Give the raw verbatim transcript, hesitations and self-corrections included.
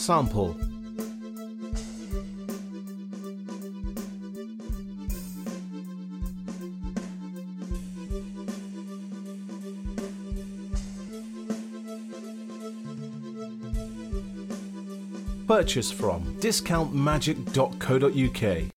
Sample. Purchase from discount magic dot co dot uk.